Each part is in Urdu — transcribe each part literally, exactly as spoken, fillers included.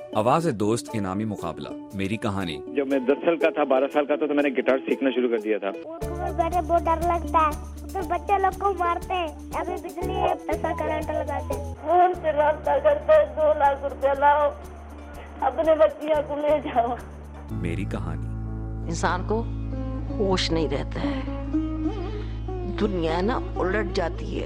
آواز دوست انعامی مقابلہ میری کہانی۔ جب میں دس سال کا تھا، بارہ سال کا تھا تو میں نے گٹار سیکھنا شروع کر دیا تھا۔ اردو میں بیٹھے بہت ڈر لگتا ہے، تو بچے لوگ کو مارتے ہیں، ابھی بجلی ہے ایسا کرنٹ لگاتے ہیں، فون سے رابطہ کرتے ہیں، دو لاکھ روپے لاؤ اپنے بچیاں کو لے جاؤ۔ میری کہانی۔ انسان کو ہوش نہیں رہتا ہے، دنیا نا الٹ جاتی ہے۔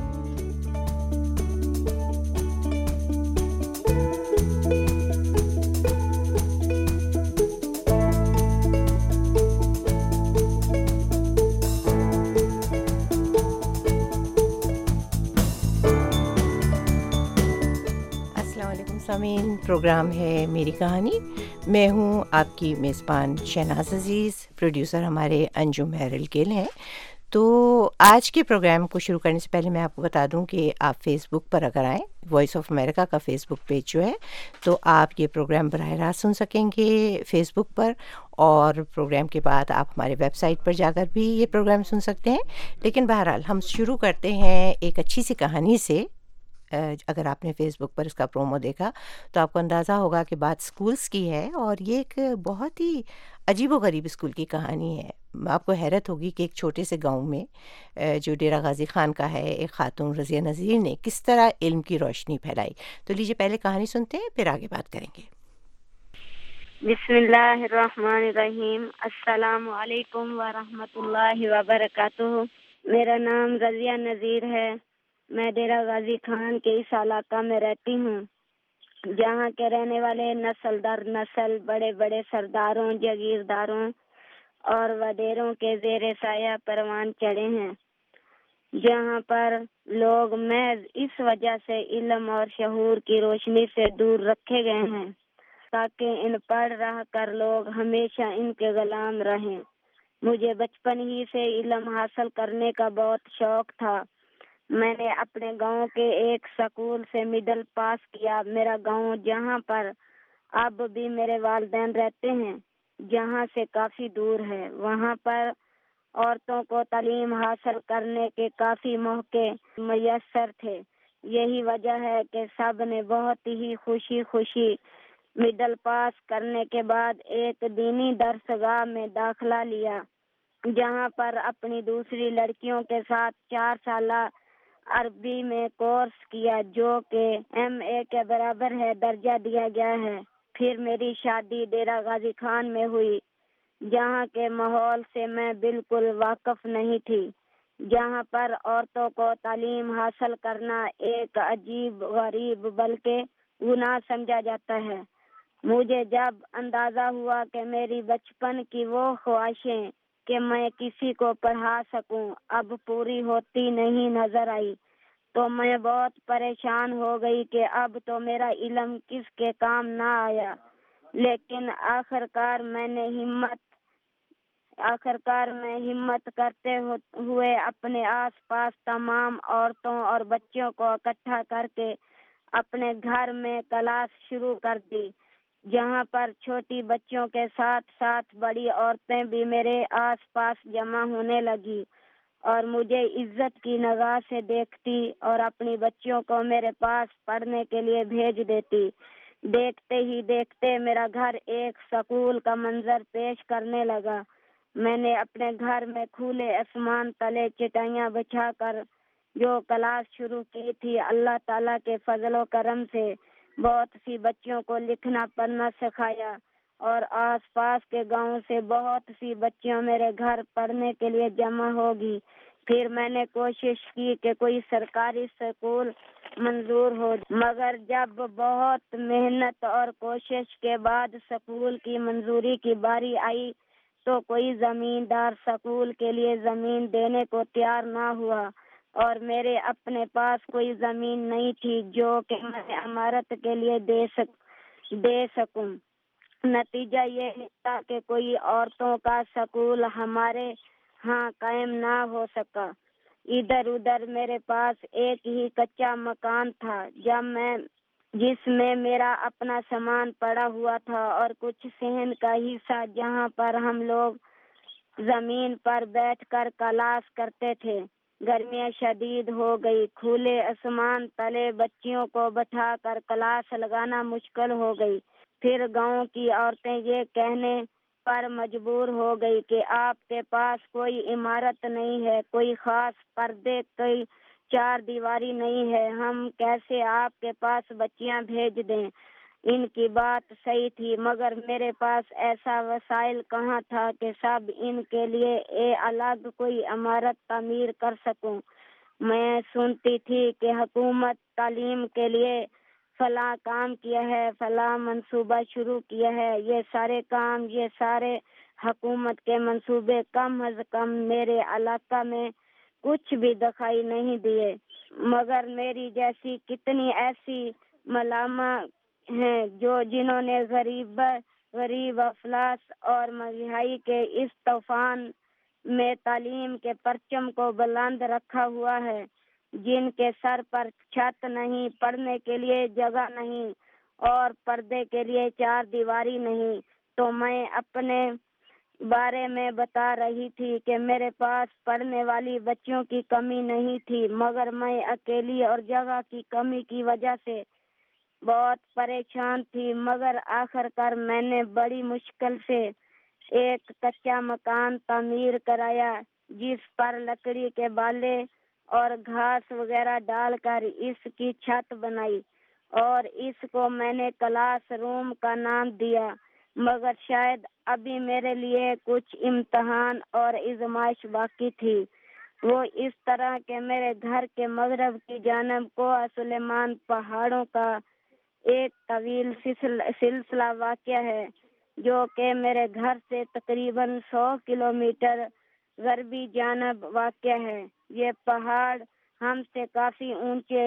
سامعین، پروگرام ہے میری کہانی۔ میں ہوں آپ کی میزبان شہناز عزیز، پروڈیوسر ہمارے انجم ہیرل گل ہیں۔ تو آج کے پروگرام کو شروع کرنے سے پہلے میں آپ کو بتا دوں کہ آپ فیس بک پر اگر آئیں، وائس آف امریکہ کا فیس بک پیج جو ہے، تو آپ یہ پروگرام براہ راست سن سکیں گے فیس بک پر، اور پروگرام کے بعد آپ ہمارے ویب سائٹ پر جا کر بھی یہ پروگرام سن سکتے ہیں۔ لیکن بہرحال ہم شروع کرتے ہیں ایک اچھی سی کہانی سے۔ اگر آپ نے فیس بک پر اس کا پرومو دیکھا تو آپ کو اندازہ ہوگا کہ بات اسکولس کی ہے، اور یہ ایک بہت ہی عجیب و غریب اسکول کی کہانی ہے۔ آپ کو حیرت ہوگی کہ ایک چھوٹے سے گاؤں میں جو ڈیرہ غازی خان کا ہے، ایک خاتون رضیہ نذیر نے کس طرح علم کی روشنی پھیلائی۔ تو لیجیے پہلے کہانی سنتے ہیں، پھر آگے بات کریں گے۔ بسم اللہ الرحمن الرحیم۔ السلام علیکم ورحمۃ اللہ وبرکاتہ۔ میرا نام رضیہ نذیر ہے۔ میں ڈیرہ غازی خان کے اس علاقہ میں رہتی ہوں، جہاں کے رہنے والے نسل در نسل بڑے بڑے سرداروں، جاگیرداروں اور وڈیروں کے زیر سایہ پروان چڑھے ہیں، جہاں پر لوگ محض اس وجہ سے علم اور شعور کی روشنی سے دور رکھے گئے ہیں تاکہ ان پڑھ رہ کر لوگ ہمیشہ ان کے غلام رہیں۔ مجھے بچپن ہی سے علم حاصل کرنے کا بہت شوق تھا۔ میں نے اپنے گاؤں کے ایک سکول سے مڈل پاس کیا۔ میرا گاؤں، جہاں پر اب بھی میرے والدین رہتے ہیں، جہاں سے کافی دور ہے، وہاں پر عورتوں کو تعلیم حاصل کرنے کے کافی موقع میسر تھے۔ یہی وجہ ہے کہ سب نے بہت ہی خوشی خوشی مڈل پاس کرنے کے بعد ایک دینی درسگاہ میں داخلہ لیا، جہاں پر اپنی دوسری لڑکیوں کے ساتھ چار سالہ عربی میں کورس کیا، جو کہ ایم اے کے برابر ہے، درجہ دیا گیا ہے۔ پھر میری شادی ڈیرہ غازی خان میں ہوئی، جہاں کے ماحول سے میں بالکل واقف نہیں تھی، جہاں پر عورتوں کو تعلیم حاصل کرنا ایک عجیب غریب بلکہ گناہ سمجھا جاتا ہے۔ مجھے جب اندازہ ہوا کہ میری بچپن کی وہ خواہشیں کہ میں کسی کو پڑھا سکوں اب پوری ہوتی نہیں نظر آئی، تو میں بہت پریشان ہو گئی کہ اب تو میرا علم کس کے کام نہ آیا۔ لیکن آخر کار میں نے ہمت آخر کار میں ہمت کرتے ہوئے اپنے آس پاس تمام عورتوں اور بچوں کو اکٹھا کر کے اپنے گھر میں کلاس شروع کر دی، جہاں پر چھوٹی بچوں کے ساتھ ساتھ بڑی عورتیں بھی میرے آس پاس جمع ہونے لگی اور مجھے عزت کی نگاہ سے دیکھتی اور اپنی بچیوں کو میرے پاس پڑھنے کے لیے بھیج دیتی۔ دیکھتے ہی دیکھتے میرا گھر ایک سکول کا منظر پیش کرنے لگا۔ میں نے اپنے گھر میں کھلے آسمان تلے چٹائیاں بچھا کر جو کلاس شروع کی تھی، اللہ تعالیٰ کے فضل و کرم سے بہت سی بچیوں کو لکھنا پڑھنا سکھایا، اور آس پاس کے گاؤں سے بہت سی بچیاں میرے گھر پڑھنے کے لیے جمع ہوگی۔ پھر میں نے کوشش کی کہ کوئی سرکاری اسکول منظور ہو، مگر جب بہت محنت اور کوشش کے بعد اسکول کی منظوری کی باری آئی تو کوئی زمیندار اسکول کے لیے زمین دینے کو تیار نہ ہوا، اور میرے اپنے پاس کوئی زمین نہیں تھی جو کہ میں عمارت کے لیے دے سک دے سکوں۔ نتیجہ یہ نکلا کہ کوئی عورتوں کا سکول ہمارے ہاں قائم نہ ہو سکا۔ ادھر ادھر میرے پاس ایک ہی کچا مکان تھا، جب میں جس میں میرا اپنا سامان پڑا ہوا تھا اور کچھ صحن کا حصہ جہاں پر ہم لوگ زمین پر بیٹھ کر کلاس کرتے تھے۔ گرمیاں شدید ہو گئی، کھلے آسمان تلے بچیوں کو بٹھا کر کلاس لگانا مشکل ہو گئی۔ پھر گاؤں کی عورتیں یہ کہنے پر مجبور ہو گئی کہ آپ کے پاس کوئی عمارت نہیں ہے، کوئی خاص پردے، کوئی چار دیواری نہیں ہے، ہم کیسے آپ کے پاس بچیاں بھیج دیں۔ ان کی بات صحیح تھی، مگر میرے پاس ایسا وسائل کہاں تھا کہ سب ان کے لیے اے الگ کوئی عمارت تعمیر کر سکوں۔ میں سنتی تھی کہ حکومت تعلیم کے لیے فلاں کام کیا ہے، فلاں منصوبہ شروع کیا ہے، یہ سارے کام، یہ سارے حکومت کے منصوبے کم از کم میرے علاقہ میں کچھ بھی دکھائی نہیں دیے، مگر میری جیسی کتنی ایسی ملامہ ہیں جو جنہوں نے غریب غریب افلاس اور مہنگائی کے اس طوفان میں تعلیم کے پرچم کو بلند رکھا ہوا ہے، جن کے سر پر چھت نہیں، پڑھنے کے لیے جگہ نہیں اور پردے کے لیے چار دیواری نہیں۔ تو میں اپنے بارے میں بتا رہی تھی کہ میرے پاس پڑھنے والی بچیوں کی کمی نہیں تھی، مگر میں اکیلی اور جگہ کی کمی کی وجہ سے بہت پریشان تھی، مگر آخر کار میں نے بڑی مشکل سے ایک کچا مکان تعمیر کرایا، جس پر لکڑی کے بالے اور گھاس وغیرہ ڈال کر اس کی چھت بنائی، اور اس کو میں نے کلاس روم کا نام دیا، مگر شاید ابھی میرے لیے کچھ امتحان اور آزمائش باقی تھی۔ وہ اس طرح کہ میرے گھر کے مغرب کی جانب کوہ سلیمان پہاڑوں کا ایک طویل سلسلہ واقع ہے، جو کہ میرے گھر سے تقریباً سو کلومیٹر غربی جانب واقع ہے۔ یہ پہاڑ ہم سے کافی اونچے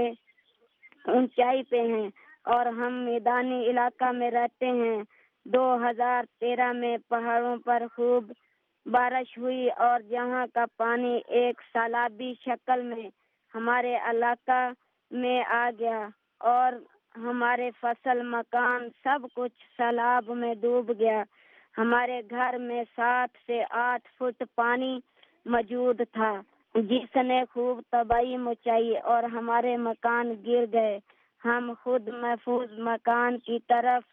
اونچائی پہ ہیں اور ہم میدانی علاقہ میں رہتے ہیں۔ دو ہزار تیرہ میں پہاڑوں پر خوب بارش ہوئی اور جہاں کا پانی ایک سیلابی شکل میں ہمارے علاقہ میں آ گیا اور ہمارے فصل، مکان، سب کچھ سیلاب میں ڈوب گیا۔ ہمارے گھر میں سات سے آٹھ فٹ پانی موجود تھا، جس نے خوب تباہی مچائی اور ہمارے مکان گر گئے۔ ہم خود محفوظ مکان کی طرف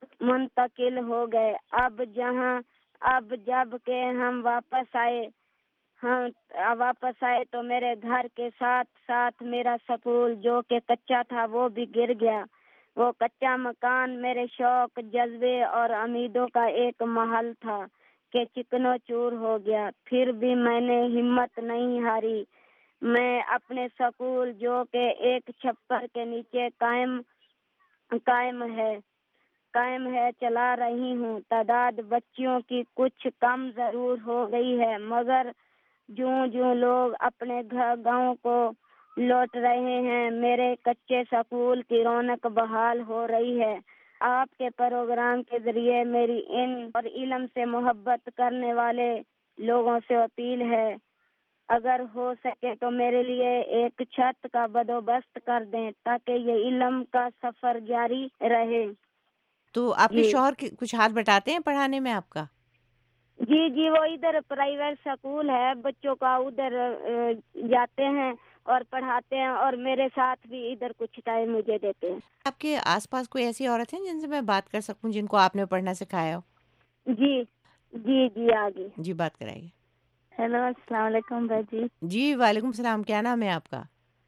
منتقل ہو گئے۔ اب جہاں اب جب کہ ہم واپس آئے ہم واپس آئے تو میرے گھر کے ساتھ ساتھ میرا سکول جو کہ کچا تھا وہ بھی گر گیا۔ وہ کچا مکان میرے شوق، جذبے اور امیدوں کا ایک محل تھا کہ چکنو چور ہو گیا۔ پھر بھی میں نے ہمت نہیں ہاری۔ میں اپنے سکول جو کہ ایک چھپر کے نیچے قائم قائم ہے قائم ہے چلا رہی ہوں۔ تعداد بچیوں کی کچھ کم ضرور ہو گئی ہے، مگر جوں جوں لوگ اپنے گاؤں کو لوٹ رہے ہیں، میرے کچے سکول کی رونق بحال ہو رہی ہے۔ آپ کے پروگرام کے ذریعے میری ان اور علم سے محبت کرنے والے لوگوں سے اپیل ہے، اگر ہو سکے تو میرے لیے ایک چھت کا بندوبست کر دیں تاکہ یہ علم کا سفر جاری رہے۔ تو آپ کے شوہر کچھ ہاتھ بٹاتے ہیں پڑھانے میں آپ کا؟ جی جی وہ ادھر پرائیویٹ سکول ہے، بچوں کا ادھر جاتے ہیں اور پڑھاتے ہیں، اور میرے ساتھ بھی ادھر کچھ ٹائم مجھے دیتے ہیں۔ آپ کے آس پاس کوئی ایسی عورت ہیں جن سے میں بات کر سکوں جن کو آپ نے پڑھنا سکھایا ہو؟ جی جی جی آگے جی بات کرائیے۔ ہیلو السلام علیکم باجی۔ جی وعلیکم السلام، کیا نام ہے آپ کا؟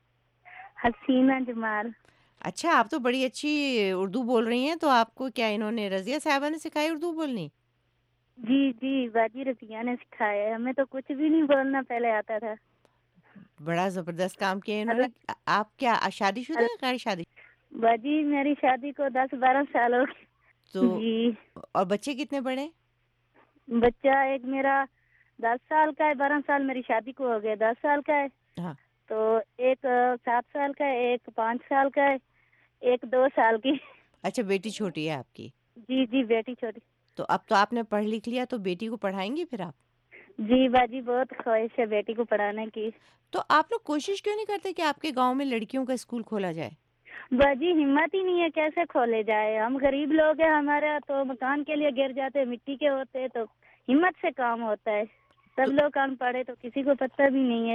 حسینہ جمال۔ اچھا، آپ تو بڑی اچھی اردو بول رہی ہیں، تو آپ کو کیا انہوں نے رضیہ صاحبہ نے سکھائی اردو بولنی؟ جی جی باجی رضیہ نے سکھایا ہے، ہمیں تو کچھ بھی نہیں بولنا پہلے آتا تھا۔ بڑا زبردست کام کیا انہوں نے۔ آپ کیا شادی شدہ ہیں غیر شادی؟ باجی میری شادی کو دس بارہ سال ہو گئے۔ تو جی۔ اور بچے کتنے بڑے؟ بچہ ایک میرا دس سال کا ہے، بارہ سال میری شادی کو ہو گیا، دس سال کا ہے۔ ہاں۔ تو ایک سات سال کا ہے، ایک پانچ سال کا ہے، ایک دو سال کی۔ اچھا، بیٹی چھوٹی ہے آپ کی؟ جی جی بیٹی چھوٹی۔ تو اب تو آپ نے پڑھ لکھ لیا، تو بیٹی کو پڑھائیں گی پھر آپ؟ جی باجی بہت خواہش ہے بیٹی کو پڑھانے کی۔ تو آپ لوگ کوشش کیوں نہیں کرتے کہ آپ کے گاؤں میں لڑکیوں کا اسکول کھولا جائے؟ باجی ہمت ہی نہیں ہے، کیسے کھولے جائے؟ ہم غریب لوگ ہیں، ہمارا تو مکان کے لیے گر جاتے، مٹی کے ہوتے، تو ہمت سے کام ہوتا ہے۔ سب لوگ کام پڑھے تو کسی کو پتہ بھی نہیں ہے۔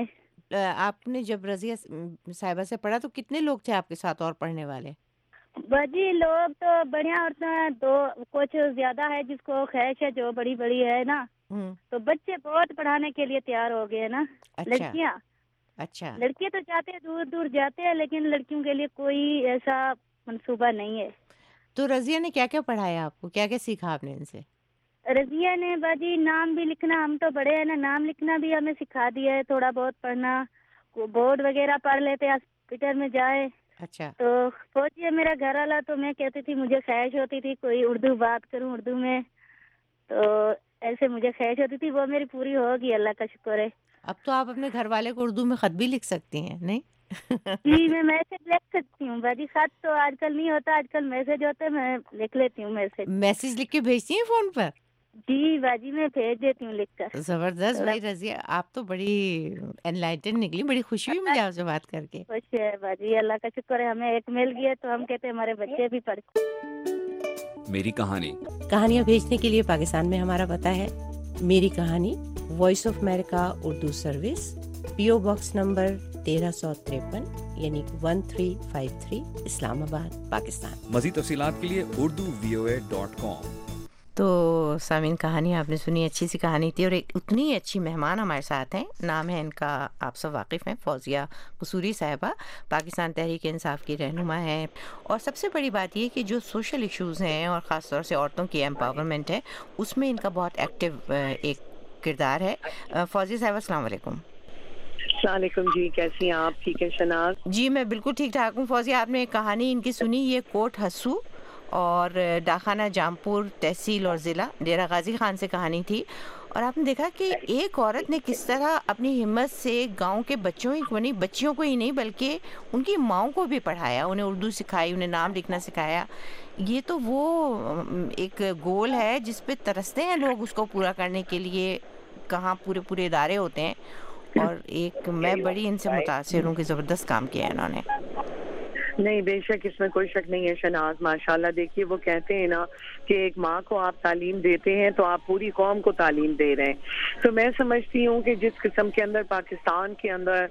آپ نے جب رضیہ صاحبہ سے پڑھا تو کتنے لوگ تھے آپ کے ساتھ اور پڑھنے والے؟ باجی لوگ تو بڑھیا ہوتے ہیں، دو کچھ زیادہ ہے جس کو خواہش ہے جو بڑی بڑی ہے نا، تو بچے بہت پڑھانے کے لیے تیار ہو گئے نا. لڑکیاں اچھا لڑکیاں تو جاتے ہیں دور دور جاتے ہیں، لیکن لڑکیوں کے لیے کوئی ایسا منصوبہ نہیں ہے. تو رضیہ نے کیا کیا پڑھایا آپ کو، کیا کیا سیکھا آپ نے ان سے؟ رضیہ نے باجی نام بھی لکھنا، ہم تو بڑے ہیں نا، نام لکھنا بھی ہمیں سکھا دیا ہے، تھوڑا بہت پڑھنا، بورڈ وغیرہ پڑھ لیتے ہاسپٹل میں جائے. اچھا. تو فوجی ہے میرا گھر والا، تو میں کہتی تھی مجھے خواہش ہوتی تھی کوئی اردو بات کروں اردو میں، تو ایسے مجھے خواہش ہوتی تھی، وہ میری پوری ہوگی، اللہ کا شکر ہے. اب تو آپ اپنے گھر والے کو اردو میں خط بھی لکھ سکتی ہیں نہیں؟ جی میں میسج لکھ سکتی ہوں باجی، خط تو آج کل نہیں ہوتا، آج کل میسج ہوتے ہیں، میں لکھ لیتی ہوں میسج. میسج لکھ کے بھیجتی ہیں فون پر؟ جی باجی میں بھیج دیتی ہوں لکھ کر. زبردست بھائی رضیہ، آپ تو بڑی انلائٹن نکلی، بڑی خوشی ہوئی مجھے آپ سے بات کر کے. خوش ہے باجی، اللہ کا شکر ہے، ہمیں ایک مل گیا تو ہم کہتے ہیں ہمارے بچے بھی پڑھ. میری کہانی. کہانیاں بھیجنے کے لیے پاکستان میں ہمارا پتہ ہے میری کہانی، voice of America Urdu service, P O box number تیرہ سو تریپن یعنی one three five three, Islamabad, Pakistan. مزید تفصیلات کے لیے اردو وی او اے ڈاٹ کام. تو سامعین کہانی آپ نے سنی، اچھی سی کہانی تھی، اور ایک اتنی اچھی مہمان ہمارے ساتھ ہیں. نام ہے ان کا، آپ سب واقف ہیں، فوزیہ قصوری صاحبہ، پاکستان تحریک انصاف کی رہنما ہیں. اور سب سے بڑی بات یہ کہ جو سوشل ایشوز ہیں اور خاص طور سے عورتوں کی امپاورمنٹ ہے، اس میں ان کا بہت ایکٹیو ایک کردار ہے. فوزیہ صاحبہ السلام علیکم. السلام علیکم جی، کیسی ہیں آپ؟ ٹھیک ہے شناز؟ جی میں بالکل ٹھیک ٹھاک ہوں. فوزیہ آپ نے ایک کہانی ان کی سنی، یہ کوٹ ہسو اور ڈاکخانہ جامپور تحصیل اور ضلع ڈیرہ غازی خان سے کہانی تھی. اور آپ نے دیکھا کہ ایک عورت نے کس طرح اپنی ہمت سے گاؤں کے بچوں ہی بچیوں کو ہی نہیں بلکہ ان کی ماؤں کو بھی پڑھایا، انہیں اردو سکھائی، انہیں نام لکھنا سکھایا. یہ تو وہ ایک گول ہے جس پہ ترستے ہیں لوگ اس کو پورا کرنے کے لیے، کہاں پورے پورے ادارے ہوتے ہیں. اور ایک میں بڑی ان سے متاثر ہوں کہ زبردست کام کیا ہے انہوں نے. نہیں بے شک اس میں کوئی شک نہیں ہے شناز، ماشاءاللہ. دیکھیے وہ کہتے ہیں نا کہ ایک ماں کو آپ تعلیم دیتے ہیں تو آپ پوری قوم کو تعلیم دے رہے ہیں. تو میں سمجھتی ہوں کہ جس قسم کے اندر پاکستان کے اندر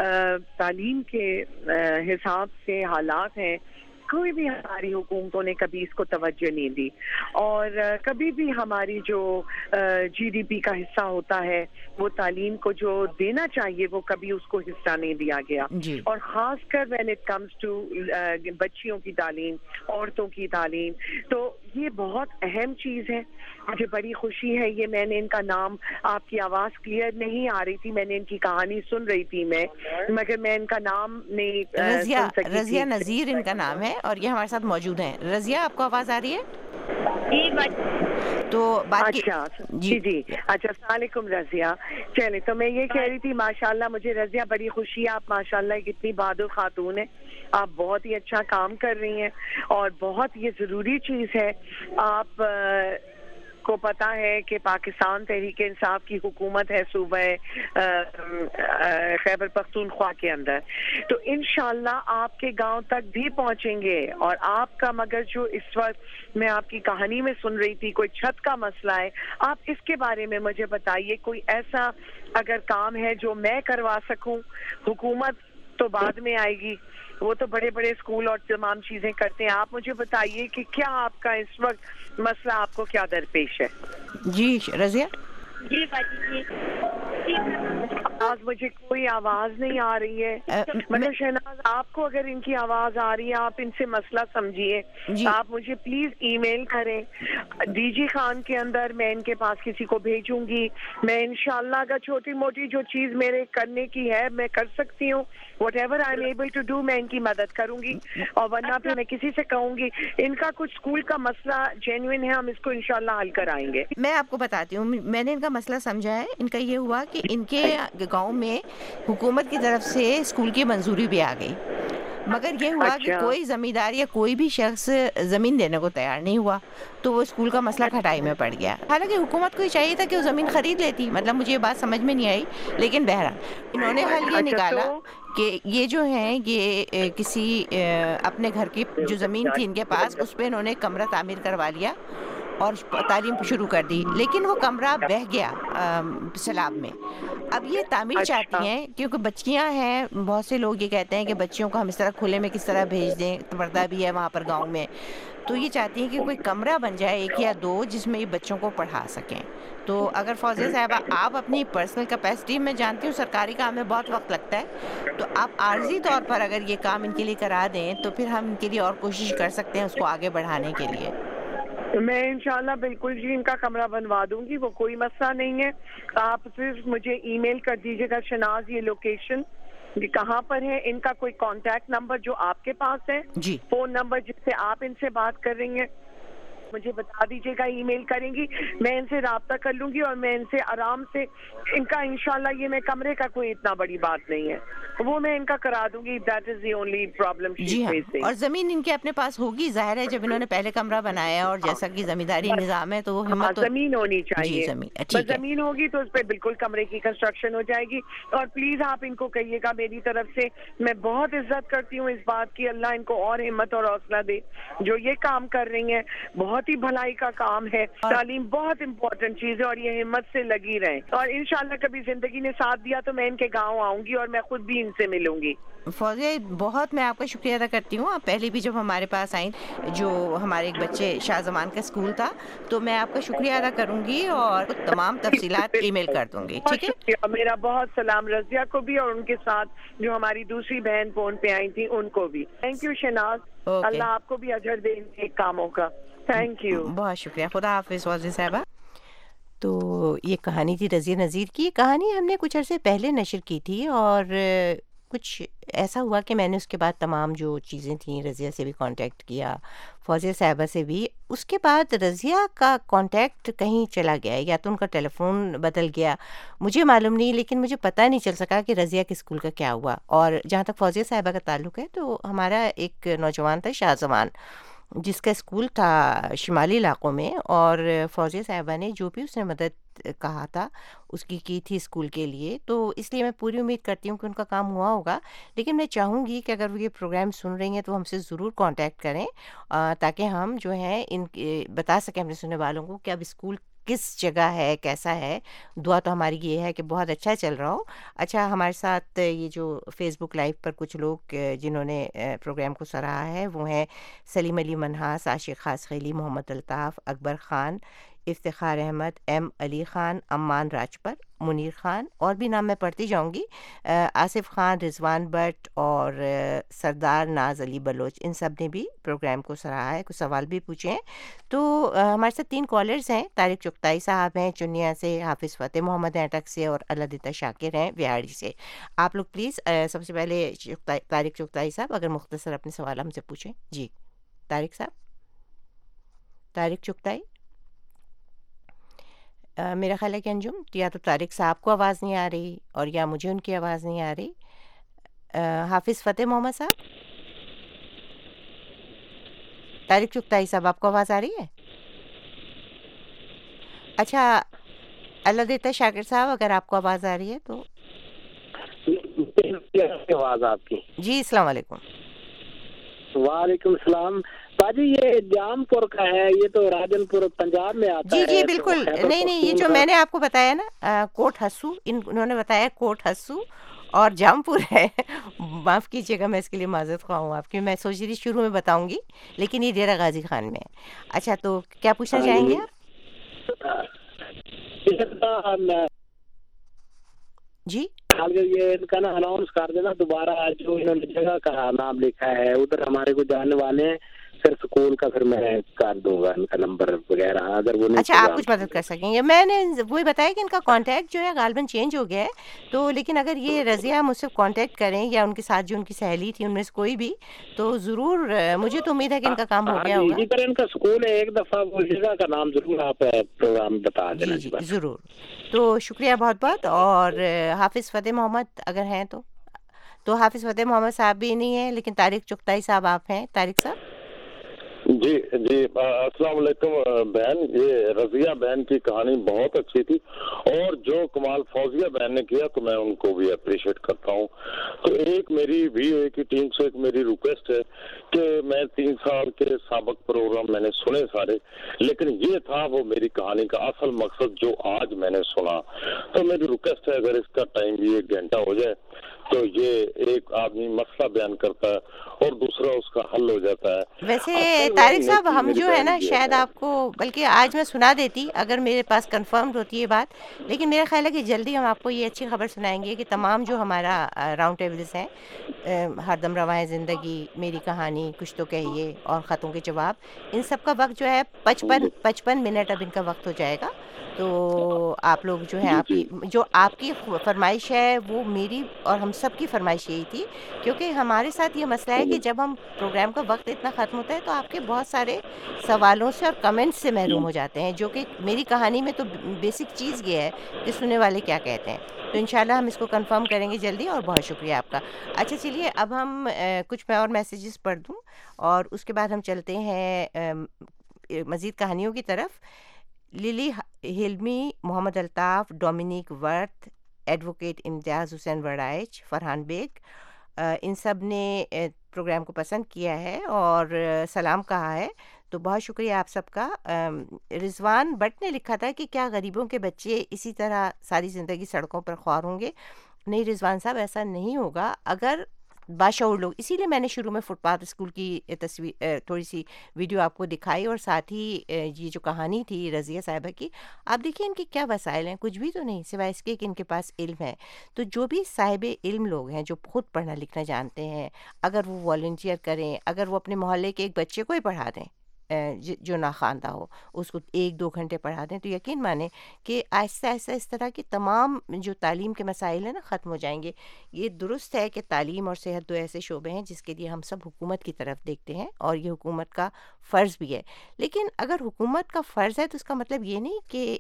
تعلیم کے حساب سے حالات ہیں، کوئی بھی ہماری حکومتوں نے کبھی اس کو توجہ نہیں دی، اور کبھی بھی ہماری جو جی ڈی پی کا حصہ ہوتا ہے وہ تعلیم کو جو دینا چاہیے وہ کبھی اس کو حصہ نہیں دیا گیا. جی. اور خاص کر وین اٹ کمز ٹو بچیوں کی تعلیم، عورتوں کی تعلیم، تو یہ بہت اہم چیز ہے. مجھے بڑی خوشی ہے، یہ میں نے ان کا نام، آپ کی آواز کلیئر نہیں آ رہی تھی، میں نے ان کی کہانی سن رہی تھی میں، مگر میں ان کا نام نہیں رضیہ سن سکی. رضیہ نذیر ان کا نام ہے اور یہ ہمارے ساتھ موجود ہیں. رضیہ آپ کو آواز آ رہی ہے؟ تو بات اچھا جی جی اچھا. السلام علیکم رضیہ. چلے تو میں یہ کہہ رہی تھی ماشاءاللہ مجھے رضیہ بڑی خوشی ہے، آپ ماشاءاللہ ایک اتنی بہادر خاتون ہیں، آپ بہت ہی اچھا کام کر رہی ہیں اور بہت یہ ضروری چیز ہے. آپ کو پتا ہے کہ پاکستان تحریک انصاف کی حکومت ہے صوبہ خیبر پختونخوا کے اندر، تو انشاءاللہ آپ کے گاؤں تک بھی پہنچیں گے. اور آپ کا مگر جو اس وقت میں آپ کی کہانی میں سن رہی تھی کوئی چھت کا مسئلہ ہے، آپ اس کے بارے میں مجھے بتائیے. کوئی ایسا اگر کام ہے جو میں کروا سکوں، حکومت تو بعد میں آئے گی، وہ تو بڑے بڑے اسکول اور تمام چیزیں کرتے ہیں. آپ مجھے بتائیے کہ کیا آپ کا اس وقت مسئلہ آپ کو کیا درپیش ہے؟ جی رضیہ. جی باجی جی آواز مجھے کوئی آواز نہیں آ رہی ہے. مطلب شہناز آپ کو اگر ان کی آواز آ رہی ہے آپ ان سے مسئلہ سمجھیے. آپ مجھے پلیز ای میل کریں ڈی جی خان کے اندر، میں ان کے پاس کسی کو بھیجوں گی. میں انشاءاللہ اگر چھوٹی موٹی جو چیز میرے کرنے کی ہے میں کر سکتی ہوں، whatever I am able to do, میں ان کی مدد کروں گی. اور ورنہ پھر میں کسی سے کہوں گی ان کا کچھ اسکول کا مسئلہ جینوئن ہے، ہم اس کو انشاءاللہ حل کرائیں گے. میں آپ کو بتاتی ہوں، میں نے ان کا مسئلہ سمجھا ہے. ان کا یہ ہوا کہ ان کے گاؤں میں حکومت کی طرف سے اسکول کی منظوری بھی آ گئی، مگر یہ ہوا کہ کوئی زمیندار یا کوئی بھی شخص زمین دینے کو تیار نہیں ہوا، تو وہ اسکول کا مسئلہ کھٹائی میں پڑ گیا. حالانکہ حکومت کو یہ چاہیے تھا کہ وہ زمین خرید لیتی، مطلب مجھے یہ بات سمجھ میں نہیں آئی، لیکن بہرحال انہوں نے حل یہ نکالا کہ یہ جو ہیں یہ کسی اپنے گھر کی جو زمین تھی ان کے پاس، اس پہ انہوں نے کمرہ تعمیر کروا لیا اور تعلیم شروع کر دی، لیکن وہ کمرہ بہہ گیا سیلاب میں. اب یہ تعمیر چاہتی ہیں کیونکہ بچیاں ہیں. بہت سے لوگ یہ کہتے ہیں کہ بچیوں کو ہم اس طرح کھلے میں کس طرح بھیج دیں، پردہ بھی ہے وہاں پر گاؤں میں. تو یہ چاہتی ہیں کہ کوئی کمرہ بن جائے ایک یا دو جس میں یہ بچوں کو پڑھا سکیں. تو اگر فوزیہ صاحبہ آپ اپنی پرسنل کیپیسٹی میں، جانتی ہوں سرکاری کام میں بہت وقت لگتا ہے، تو آپ عارضی طور پر اگر یہ کام ان کے لیے کرا دیں تو پھر ہم ان کے لیے اور کوشش کر سکتے ہیں اس کو آگے بڑھانے کے لیے. میں انشاءاللہ بالکل جی ان کا کمرہ بنوا دوں گی، وہ کوئی مسئلہ نہیں ہے. آپ صرف مجھے ای میل کر دیجیے گا شناز یہ لوکیشن یہ کہاں پر ہے، ان کا کوئی کانٹیکٹ نمبر جو آپ کے پاس ہے، جی فون نمبر جس سے آپ ان سے بات کر رہی ہیں مجھے بتا دیجیے گا. ای میل کریں گی، میں ان سے رابطہ کر لوں گی اور میں ان سے آرام سے ان کا انشاءاللہ یہ میں کمرے کا کوئی اتنا بڑی بات نہیں ہے، وہ میں ان کا کرا دوں گی. That is the only problem. جی ہاں، اور زمین ان کے اپنے پاس ہوگی، ظاہر ہے جب انہوں نے پہلے کمرہ بنایا اور جیسا کہ زمینداری نظام ہے تو وہ ہمت تو زمین ہونی جی چاہیے. زمین بس ٹھیک ہے. زمین ہوگی تو اس پہ بالکل کمرے کی کنسٹرکشن ہو جائے گی. اور پلیز آپ ان کو کہیے گا میری طرف سے میں بہت عزت کرتی ہوں اس بات کی، اللہ ان کو اور ہمت اور حوصلہ دے جو یہ کام کر رہی ہیں. بہت ہی بھلائی کا کام ہے، تعلیم بہت امپورٹنٹ چیز ہے اور یہ ہمت سے لگی رہیں. اور انشاءاللہ کبھی زندگی نے ساتھ دیا تو میں ان کے گاؤں آؤں گی اور میں خود بھی ان سے ملوں گی. فوزیہ بہت میں آپ کا شکریہ ادا کرتی ہوں. آپ پہلے بھی جب ہمارے پاس آئیں جو ہمارے ایک بچے شاہ زمان کا اسکول تھا تو میں آپ کا شکریہ ادا کروں گی اور تمام تفصیلات ای میل کر دوں گی. ٹھیک ہے، میرا بہت سلام رضیہ کو بھی اور ان کے ساتھ جو ہماری دوسری بہن فون پہ آئی تھی ان کو بھی. تھینک یو شناز، اللہ آپ کو بھی اجر دے ان کے کاموں کا. تھینک یو، بہت شکریہ. خدا حافظ فوزیہ صاحبہ. تو یہ کہانی تھی رضیہ نذیر کی. کہانی ہم نے کچھ عرصے پہلے نشر کی تھی اور کچھ ایسا ہوا کہ میں نے اس کے بعد تمام جو چیزیں تھیں رضیہ سے بھی کانٹیکٹ کیا، فوزیہ صاحبہ سے بھی. اس کے بعد رضیہ کا کانٹیکٹ کہیں چلا گیا، یا تو ان کا ٹیلی فون بدل گیا، مجھے معلوم نہیں، لیکن مجھے پتہ نہیں چل سکا کہ رضیہ کے اسکول کا کیا ہوا. اور جہاں تک فوزیہ صاحبہ کا تعلق ہے تو ہمارا ایک نوجوان تھا شاہ زمان جس کا اسکول تھا شمالی علاقوں میں، اور فوزیہ صاحبہ نے جو بھی اس نے مدد کہا تھا اس کی کی تھی اسکول کے لیے. تو اس لیے میں پوری امید کرتی ہوں کہ ان کا کام ہوا ہوگا. لیکن میں چاہوں گی کہ اگر وہ یہ پروگرام سن رہی ہیں تو ہم سے ضرور کانٹیکٹ کریں تاکہ ہم جو ہیں ان بتا سکیں اپنے سننے والوں کو کہ اب اسکول کس جگہ ہے، کیسا ہے. دعا تو ہماری یہ ہے کہ بہت اچھا چل رہا ہو. اچھا، ہمارے ساتھ یہ جو فیس بک لائیو پر کچھ لوگ جنہوں نے پروگرام کو سراہا ہے وہ ہیں سلیم علی منہاس، عاشق خاص خیلی، محمد الطاف، اکبر خان، افتخار احمد، ایم علی خان، امان راجپر، منیر خان، اور بھی نام میں پڑھتی جاؤں گی، آصف خان، رضوان بٹ اور سردار ناز علی بلوچ، ان سب نے بھی پروگرام کو سراہا ہے، کچھ سوال بھی پوچھے ہیں. تو ہمارے ساتھ تین کالرز ہیں. طارق چغتائی صاحب ہیں چنیا سے، حافظ فتح محمد ہیں اٹک سے، اور اللہ دیتا شاکر ہیں ویاڑی سے. آپ لوگ پلیز سب سے پہلے طارق چغتائی صاحب اگر مختصر اپنے سوال ہم سے پوچھیں. جی طارق صاحب. طارق چغتائی. میرا خیال ہے کہ انجم یا تو طارق صاحب کو آواز نہیں آ رہی اور یا مجھے ان کی آواز نہیں آ رہی. حافظ فتح محمد صاحب. طارق چغتائی صاحب آپ کو آواز آ رہی ہے؟ اچھا، اللہ دیتا شاکر صاحب اگر آپ کو آواز آ رہی ہے تو. آواز آپ کی. جی السلام علیکم. وعلیکم السلام. باجی یہ جام پور کا ہے، یہ تو راجن پور پنجاب میں آتا ہے. جی جی بالکل. نہیں نہیں، یہ جو میں نے آپ کو بتایا نا کوٹ ہسو، انہوں نے بتایا کوٹ ہسو اور جام پور ہے. معاف کیجیے گا، میں اس کے لیے معذرت خواہ ہوں آپ کی. میں سوچ رہی شروع میں بتاؤں گی لیکن یہ ڈیرہ غازی خان میں ہے. اچھا، تو کیا پوچھنا چاہیں گے آپ؟ جی یہ ان کا نا اناؤنس کر دینا دوبارہ، جو انہوں نے جگہ کا نام لکھا ہے ادھر ہمارے کو جاننے والے ہیں، پھر سکول کا پھر میں کر دوں گا ان کا نمبر وغیرہ اگر وہ نہیں. اچھا، آپ کچھ مدد کر سکیں گے. میں نے وہی بتایا کہ ان کا کانٹیکٹ جو ہے غالباً چینج ہو گیا ہے، تو لیکن اگر یہ رضیہ مجھ سے کانٹیکٹ کریں یا ان کے ساتھ جو ان کی سہیلی تھی ان میں سے کوئی بھی، تو ضرور مجھے تو امید ہے کہ ان کا کام ہو گیا ہوگا. جی پر ان کا سکول ہے، ایک دفعہ وہ جگہ کا نام ضرور آپ پروگرام بتا دینا. جی جی ضرور. تو شکریہ بہت بہت. اور حافظ فتح محمد اگر ہیں تو تو حافظ فتح محمد صاحب بھی نہیں ہیں لیکن طارق چغتائی صاحب آپ ہیں. طارق صاحب. جی جی السلام علیکم بہن. یہ رضیہ بہن کی کہانی بہت اچھی تھی اور جو کمال فوزیہ بہن نے کیا تو میں ان کو بھی اپریشیٹ کرتا ہوں. تو ایک میری وی او اے کی ٹیم سے ایک میری ریکویسٹ ہے کہ میں تین سال کے سابق پروگرام میں نے سنے سارے, لیکن یہ تھا وہ میری کہانی کا اصل مقصد جو آج میں نے سنا. تو میری ریکویسٹ ہے اگر اس کا ٹائم بھی ایک گھنٹہ ہو جائے تو یہ ایک آدمی مسئلہ بیان کرتا ہے اور دوسرا اس کا حل ہو جاتا ہے. ویسے طارق صاحب ہم جو ہے نا شاید آپ کو بلکہ آج میں سنا دیتی اگر میرے پاس کنفرمڈ ہوتی ہے بات, لیکن میرا خیال ہے کہ جلدی ہم آپ کو یہ اچھی خبر سنائیں گے کہ تمام جو ہمارا راؤنڈ ٹیبلز ہیں, ہر دم رواں زندگی, میری کہانی, کچھ تو کہیے اور خطوں کے جواب, ان سب کا وقت جو ہے پچپن پچپن منٹ اب ان کا وقت ہو جائے گا. تو آپ لوگ جو ہے آپ کی جو آپ کی فرمائش ہے وہ میری اور ہم سب کی فرمائش یہی تھی, کیونکہ ہمارے ساتھ یہ مسئلہ ہے کہ جب ہم پروگرام کا وقت اتنا ختم ہوتا ہے تو آپ کے بہت سارے سوالوں سے اور کمنٹس سے محروم ہو جاتے ہیں, جو کہ میری کہانی میں تو بیسک چیز یہ ہے کہ سننے والے کیا کہتے ہیں. تو انشاءاللہ ہم اس کو کنفرم کریں گے جلدی, اور بہت شکریہ آپ کا. اچھا چلیے اب ہم کچھ میں اور میسیجز پڑھ دوں اور اس کے بعد ہم چلتے ہیں مزید کہانیوں کی طرف. Lily Helmi, Muhammad Altaf, Dominic Worth, advocate Imtiaz Hussain Warraich, Farhan bag, ان سب نے پروگرام کو پسند کیا ہے اور سلام کہا ہے. تو بہت شکریہ آپ سب کا. رضوان بٹ نے لکھا تھا کہ کیا غریبوں کے بچے اسی طرح ساری زندگی سڑکوں پر خوار ہوں گے؟ نہیں رضوان صاحب, ایسا نہیں ہوگا اگر باشعور لوگ, اسی لیے میں نے شروع میں فٹ پاتھ اسکول کی تصویر تھوڑی سی ویڈیو آپ کو دکھائی اور ساتھ ہی یہ جو کہانی تھی رضیہ صاحبہ کی, آپ دیکھیں ان کے کیا وسائل ہیں, کچھ بھی تو نہیں سوائے اس کے کہ ان کے پاس علم ہے. تو جو بھی صاحب علم لوگ ہیں جو خود پڑھنا لکھنا جانتے ہیں, اگر وہ والنٹیئر کریں, اگر وہ اپنے محلے کے ایک بچے کو ہی پڑھا دیں جو ناخواندہ ہو, اس کو ایک دو گھنٹے پڑھا دیں, تو یقین مانیں کہ آہستہ آہستہ اس طرح کی تمام جو تعلیم کے مسائل ہیں نا ختم ہو جائیں گے. یہ درست ہے کہ تعلیم اور صحت دو ایسے شعبے ہیں جس کے لیے ہم سب حکومت کی طرف دیکھتے ہیں اور یہ حکومت کا فرض بھی ہے. لیکن اگر حکومت کا فرض ہے تو اس کا مطلب یہ نہیں کہ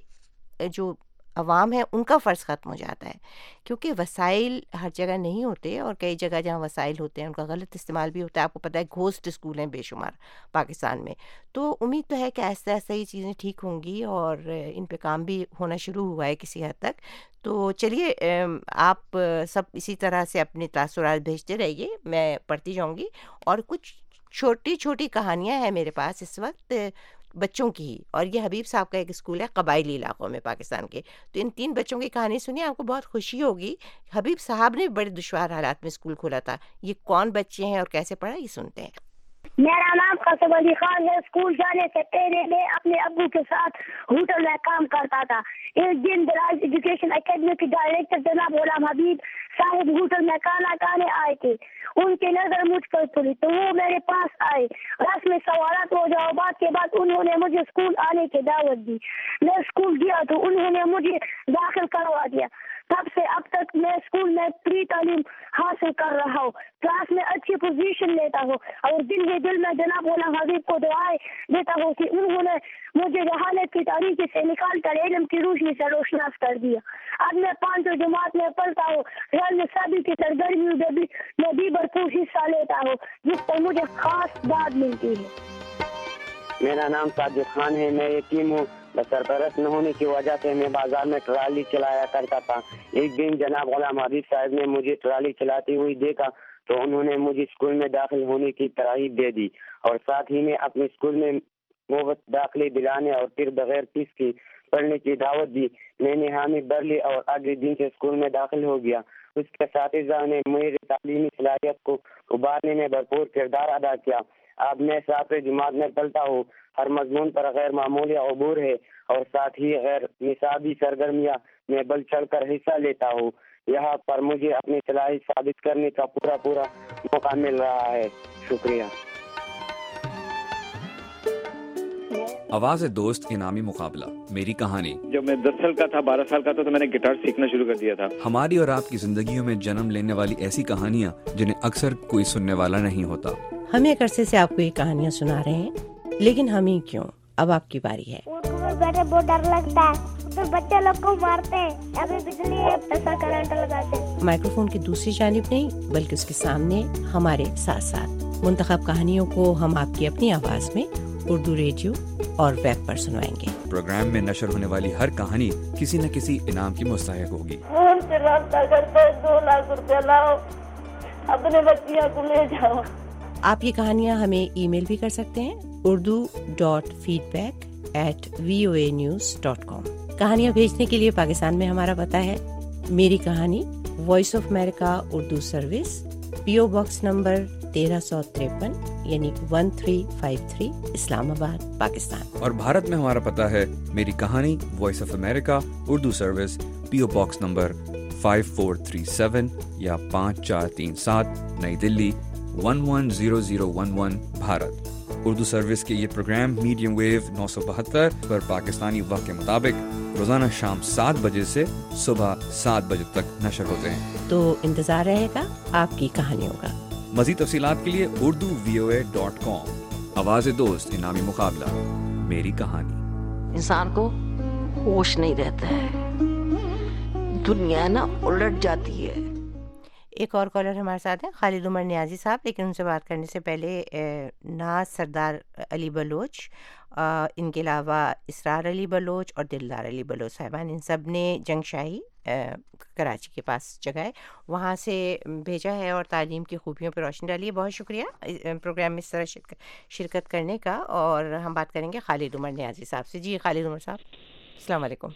جو عوام ہے ان کا فرض ختم ہو جاتا ہے, کیونکہ وسائل ہر جگہ نہیں ہوتے اور کئی جگہ جہاں وسائل ہوتے ہیں ان کا غلط استعمال بھی ہوتا ہے. آپ کو پتہ ہے گھوسٹ اسکول ہیں بے شمار پاکستان میں. تو امید تو ہے کہ آہستہ آہستہ یہ چیزیں ٹھیک ہوں گی اور ان پہ کام بھی ہونا شروع ہوا ہے کسی حد تک. تو چلیے آپ سب اسی طرح سے اپنے تاثرات بھیجتے رہیے, میں پڑھتی جاؤں گی. اور کچھ چھوٹی چھوٹی کہانیاں ہیں میرے پاس اس وقت بچوں کی ہی, اور یہ حبیب صاحب کا ایک اسکول ہے قبائلی علاقوں میں پاکستان کے. تو ان تین بچوں کی کہانی سنیے, آپ کو بہت خوشی ہوگی. حبیب صاحب نے بڑے دشوار حالات میں اسکول کھولا تھا. یہ کون بچے ہیں اور کیسے پڑھا, یہ سنتے ہیں. میرا نام قاسم علی خان ہے. اسکول جانے سے پہلے میں اپنے ابو کے ساتھ ہوٹل میں کام کرتا تھا. ایک دن دراز ایجوکیشن اکیڈمی کے ڈائریکٹر جناب غلام حبیب صاحب ہوٹل میں کھانا کھانے آئے تھے. ان کی نظر مجھ پر پڑی تو وہ میرے پاس آئے. رسم سوالات و جوابات کے بعد انہوں نے مجھے اسکول آنے کی دعوت دی. میں اسکول گیا تو انہوں نے مجھے داخل کروا دیا. تب سے اب تک میں اسکول میں پری تعلیم حاصل کر رہا ہوں, کلاس میں اچھی پوزیشن لیتا ہوں اور دل ہی دل میں جناب غلام حبیب کو دعائیں دیتا ہوں کہ انہوں نے مجھے جہالت کی تاریکی سے نکال کر علم کی روشنی سے روشناس کر دیا. اب میں پانچوں جماعت میں پڑھتا ہوں. گھر میں سبھی کی سرگرمیوں میں بھی میں بھی بھرپور حصہ لیتا ہوں جس پر مجھے خاص داد ملتی ہے. میرا نام ساجد خان ہے. میں یتیم ہوں. سرپرست نہ ہونے کی وجہ سے میں بازار میں ٹرالی چلایا کرتا تھا. ایک دن جناب غلام حبیب صاحب نے مجھے ٹرالی چلاتی ہوئی دیکھا تو انہوں نے مجھے اسکول میں داخل ہونے کی ترغیب دے دی اور ساتھ ہی میں اپنے اسکول میں مفت داخلے دلانے اور پھر بغیر فیس کی پڑھنے کی دعوت دی. میں نے حامی بھر لی اور اگلے دن سے اسکول میں داخل ہو گیا. اس کے اساتذہ نے میری تعلیمی صلاحیت کو ابھارنے میں بھرپور کردار ادا کیا. اب میں ساتویں جماعت میں پڑھتا ہوں. ہر مضمون پر غیر معمولی عبور ہے اور ساتھ ہی غیر نصابی سرگرمیاں میں بڑھ چڑھ کر حصہ لیتا ہوں. یہاں پر مجھے اپنی صلاحیت ثابت کرنے کا پورا پورا موقع مل رہا ہے. شکریہ. آواز دوست انعامی مقابلہ میری کہانی. جب میں دس سال کا تھا بارہ سال کا تھا تو میں نے گٹار سیکھنا شروع کر دیا تھا. ہماری اور آپ کی زندگیوں میں جنم لینے والی ایسی کہانیاں جنہیں اکثر کوئی سننے والا نہیں ہوتا. ہم ایک عرصے سے آپ کو یہ کہانیاں سنا رہے ہیں, لیکن ہم ہی کیوں, اب آپ کی باری ہے. بیٹھے بہت ڈر لگتا ہے, تو بچے لوگ کو مارتے ہیں, ابھی بجلی ایسا کرنٹ لگاتے ہیں. مائکرو فون کی دوسری جانب نہیں بلکہ اس کے سامنے ہمارے ساتھ ساتھ मुंतखब कहानियों को हम आपकी अपनी आवाज़ में उर्दू रेडियो और वेब पर सुनवाएंगे। प्रोग्राम में नशर होने वाली हर कहानी किसी न किसी इनाम की मुस्तहिक होगी। फोन से रास्ता करते दो लाख रुपया लाओ, अपने बच्चियों को ले जाओ। आप ये कहानियाँ हमें ईमेल भी कर सकते हैं Urdu dot feedback at V O A news dot com. कहानियाँ भेजने के लिए पाकिस्तान में हमारा पता है मेरी कहानी, voice of America Urdu service, PO box number तेरह सौ तिरपन यानी one three five three Islamabad Pakistan. और भारत में हमारा पता है मेरी कहानी, voice of America Urdu service, PO box number five four three seven या पाँच चार तीन सात, नई Delhi one one zero zero one one, Bharat. Urdu service के ये प्रोग्राम मीडियम वेव नौ सौ बहत्तर पर पाकिस्तानी वक्त के मुताबिक रोजाना शाम सात बजे से सुबह सात बजे तक नशर होते हैं। तो इंतजार रहेगा आपकी कहानियों का। मज़ीद तफसीलात के लिए Urdu V O A dot com. आवाज़ दोस्त इनामी मुकाबला, मेरी कहानी। इंसान को होश नहीं रहता है, दुनिया ना उलट जाती है। एक और कॉलर हमारे साथ हैं, खालिद उमर नियाजी साहब, लेकिन उनसे बात करने से पहले नाज सरदार अली बलोच, इनके अलावा इसरार अली बलोच और दिलदार अली बलोच साहिबान, इन सब ने जंगशाही कराची के पास जगह है वहाँ से भेजा है और तालीम की खूबियों पर रोशनी डाली है। बहुत शुक्रिया प्रोग्राम में इस तरह शिरकत शिरकत करने का। और हम बात करेंगे खालिद उमर नियाजी साहब से। जी खालिद उमर साहब, अस्सलाम वालेकुम।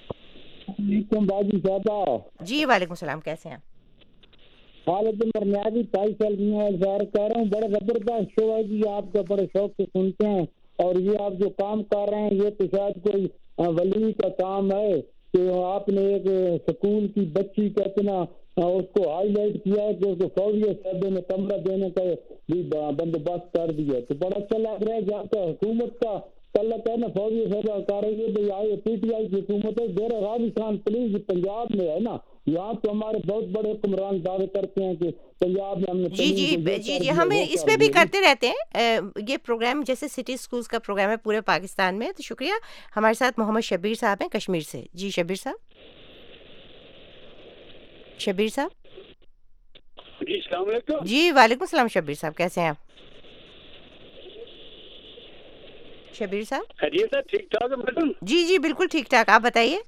जी वालेकुम सलाम, कैसे हैं? खालिद उमर नियाजी बाईस साल में कह रहा हूँ, बड़ा जबरदस्त शो है जी, आपका बड़े शौक से सुनते हैं। और ये आप जो काम कर रहे हैं ये तो शायद कोई वली का काम है कि आपने एक स्कूल की बच्ची का इतना उसको हाईलाइट किया है कि उसको फौजी साहब ने कमरा देने का भी बंदोबस्त कर दिया, तो बड़ा अच्छा लग रहा है। जहाँ का हुकूमत का तल्लक है ना, फौजी साहब कह रही है भाई पी टी आई की हुकूमत है। डेरा गाजी खान पुलिस पंजाब में है ना, यहाँ तो हमारे बहुत बड़े हुक्मरान दावे करते हैं कि पंजाब में हमने जी जी जी जी हम इस पे भी करते रहते हैं। ये प्रोग्राम जैसे सिटी स्कूल्स का प्रोग्राम है पूरे पाकिस्तान में। तो शुक्रिया। हमारे साथ मोहम्मद शब्बीर साहब हैं कश्मीर से। जी शब्बीर साहब। शब्बीर साहब। जी अस्सलाम वालेकुम। जी वालेकुम सलाम शब्बीर साहब, कैसे हैं आप? शब्बीर साहब खैरियत है? ठीक ठाक है मैडम? जी जी बिल्कुल ठीक ठाक, आप बताइए,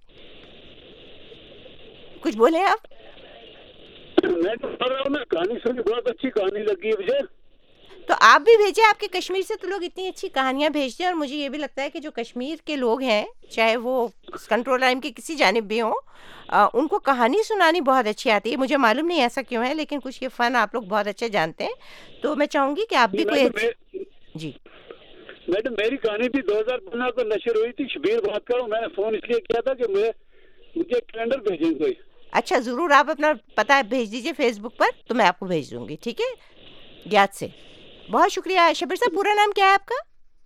कुछ बोले आप? मैं तो पढ़ रहा हूँ ना, कहानी सुनी, बहुत अच्छी कहानी लगी है मुझे। तो आप भी भेजें, आपके कश्मीर से तो लोग इतनी अच्छी कहानियां भेजते हैं। और मुझे ये भी लगता है कि जो कश्मीर के लोग हैं, चाहे वो कंट्रोल लाइन के किसी जानिब भी हों, उनको कहानी सुनानी बहुत अच्छी आती है। मुझे मालूम नहीं ऐसा क्यों है, लेकिन कुछ ये फन आप लोग बहुत अच्छे जानते हैं। तो मैं चाहूंगी कि आप भी कोई जी मैडम, मेरी कहानी भी दो हजार पंद्रह को नशर हुई थी। शबीर बात करूँ, मैंने फोन इसलिए किया था कि मैं मुझे कैलेंडर भेजें कोई। अच्छा ज़रूर, आप अपना पता भेज दीजिए फेसबुक पर, तो मैं आपको भेज दूंगी, ठीक है, ज्ञात से। बहुत शुक्रिया। शबीर साहब पूरा नाम क्या है आपका?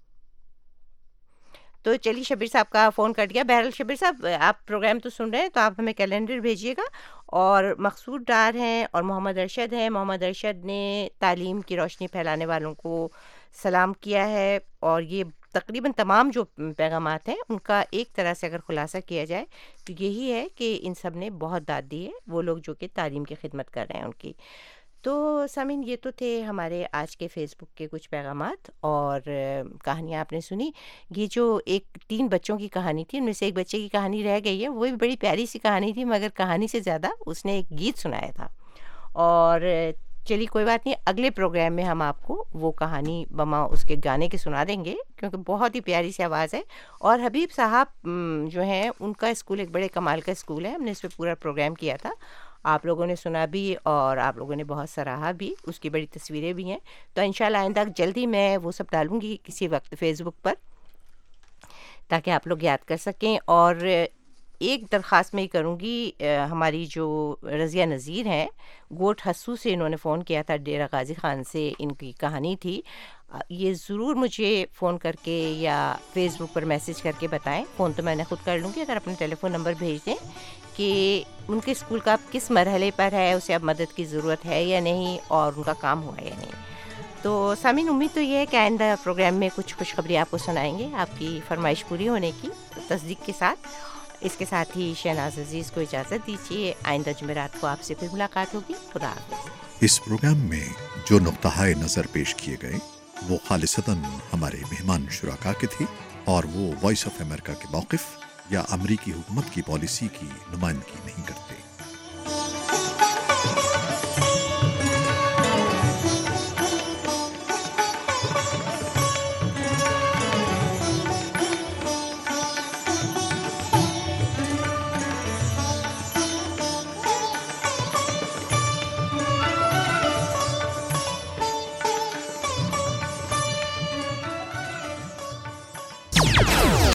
तो चलिए शबीर साहब का फ़ोन कट गया। बहरहाल शबीर साहब, आप प्रोग्राम तो सुन रहे हैं, तो आप हमें कैलेंडर भेजिएगा। और मकसूद डार हैं और मोहम्मद अरशद हैं। मोहम्मद अरशद ने तालीम की रोशनी फैलाने वालों को सलाम किया है। और ये तकरीबन तमाम जो पैगामात हैं उनका एक तरह से अगर ख़ुलासा किया जाए तो यही है कि इन सब ने बहुत दाद दी है, वो लोग जो कि तालीम की खिदमत कर रहे हैं उनकी। तो सामीन, ये तो थे हमारे आज के फेसबुक के कुछ पैगामात और कहानियाँ आपने सुनी। ये जो एक तीन बच्चों की कहानी थी, उनमें से एक बच्चे की कहानी रह गई है, वो भी बड़ी प्यारी सी कहानी थी, मगर कहानी से ज़्यादा उसने एक गीत सुनाया था। और चलिए कोई बात नहीं, अगले प्रोग्राम में हम आपको वो कहानी बमा उसके गाने के सुना देंगे, क्योंकि बहुत ही प्यारी सी आवाज़ है। और हबीब साहब जो हैं, उनका स्कूल एक बड़े कमाल का स्कूल है, हमने इस पर पूरा प्रोग्राम किया था, आप लोगों ने सुना भी और आप लोगों ने बहुत सराहा भी, उसकी बड़ी तस्वीरें भी हैं। तो इंशाल्लाह आइंदा जल्दी मैं वो सब डालूँगी किसी वक्त फेसबुक पर, ताकि आप लोग याद कर सकें। और एक दरख्वास्त मैं करूँगी, हमारी जो रज़िया नज़ीर हैं, गोट हस्सू से इन्होंने फ़ोन किया था, डेरा गाजी खान से इनकी कहानी थी। ये ज़रूर मुझे फ़ोन करके या फेसबुक पर मैसेज करके बताएं। फ़ोन तो मैंने ख़ुद कर लूँगी, अगर अपना टेलीफ़ोन नंबर भेज दें कि उनके स्कूल का किस मरहले पर है, उसे अब मदद की ज़रूरत है या नहीं, और उनका काम हुआ या नहीं। तो सामीन, उम्मीद तो ये है कि आइंदा प्रोग्राम में कुछ खुशखबरी आपको सुनाएंगे, आपकी फरमाइश पूरी होने की तस्दीक के साथ। इसके साथ ही शहनाज अजीज़ को इजाज़त दीजिए। आइंदा जुमेरात को आपसे फिर मुलाकात होगी। खुदा हाफ़िज़। اس پروگرام میں جو نقطہ نظر پیش کیے گئے وہ خالصتاً ہمارے مہمان شرکا کے تھے اور وہ وائس آف امریکہ کے موقف یا امریکی حکومت کی پالیسی کی نمائندگی نہیں کرتے۔